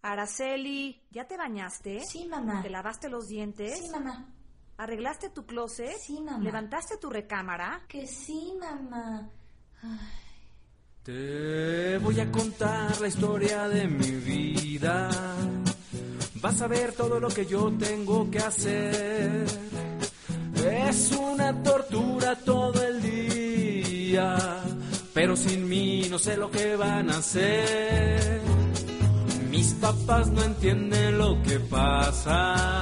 Araceli, ¿ya te bañaste? Sí, mamá. ¿Te lavaste los dientes? Sí, mamá. ¿Arreglaste tu closet? Sí, mamá. ¿Levantaste tu recámara? Que sí, mamá. Ay. Te voy a contar la historia de mi vida. Vas a ver todo lo que yo tengo que hacer. Es una tortura todo el día, pero sin mí no sé lo que van a hacer. Mis papás no entienden lo que pasa.